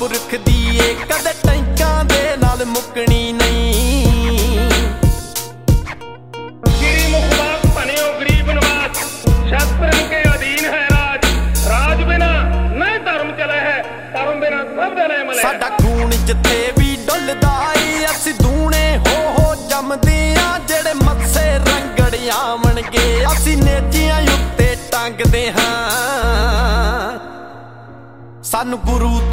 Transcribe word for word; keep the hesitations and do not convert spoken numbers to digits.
पुरख दी ए कदे टैंकां दे नाल मुकनी नहीं। गिरी मुखवास बनियो गरीब नवाज, शास्त्र के अधीन है राज। राज बिना नहीं धर्म चले है, धर्म बिना सब जने मले। साडा खून जिथे भी डुलदा ए असीं दूने हो हो जमदे आ, जेड़े मत्से रंगड़ आवणगे असीं नेजियां उत्ते टंगदे हां। सानू गुरु